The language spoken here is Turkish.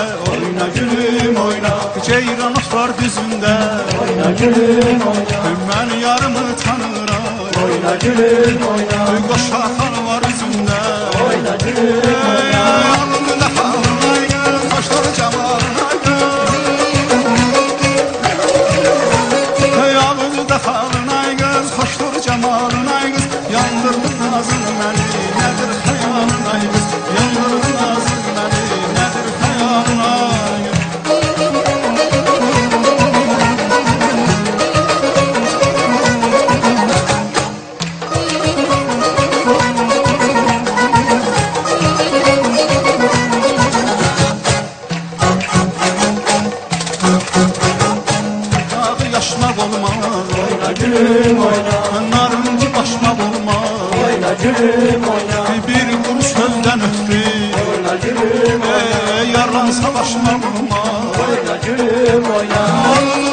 oyna gülüm oyna. Ceyran otlar düzünde, Oyna gülüm oyna. ben yarımı tanıram. Oyna gülüm oyna. Qoşa xan var üzündə, Oyna gülüm oyna. yanımda xanay göz, xoşdur camalına göz. Yanımda xanay göz, xoşdur camalına göz. Yandırdın nazın məni, nədir xəyalın ay göz. Yandırdın nazın məni, nədir xəyalın ay göz. Dağı yaşmaq olmaz, Oyna gülüm oyna. narıncı başmaq olmaz. Oyna gülüm oyna. Bir quru sözdən ötürü, Oyna gülüm oyna. yarlan savaşmaq olmaz. Oyna gülüm oyna.